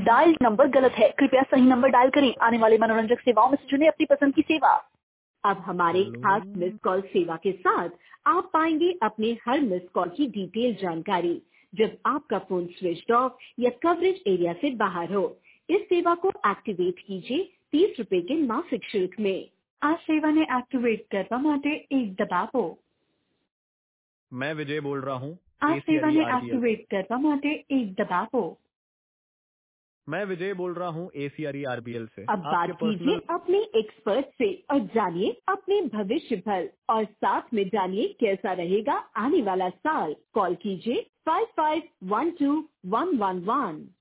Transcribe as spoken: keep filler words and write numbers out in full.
Dial number गलत है, कृपया सही नंबर डायल करें। आने वाले मनोरंजक सेवाओं में से चुने अपनी पसंद की सेवा। अब हमारे खास मिस कॉल सेवा के साथ आप पाएंगे अपने हर मिस कॉल की डिटेल जानकारी जब आपका फोन स्विच ऑफ या कवरेज एरिया से बाहर हो। इस सेवा को एक्टिवेट कीजिए तीस रुपए के मासिक शुल्क में। आ सेवा ने एक्टिवेट करवा माटे एक दबावो। मैं विजय बोल रहा हूँ आ सेवा ने एसीआरई आरबीएल से। एक्टिवेट करवा माटे एक दबावो। मैं विजय बोल रहा हूँ एसीआरई आरबीएल से। अब बात आपके कीजिए पर्सनल अपने एक्सपर्ट से और जानिए अपने भविष्य भर और साथ में जानिए कैसा रहेगा आने वाला साल। कॉल कीजिए five five one two one one one.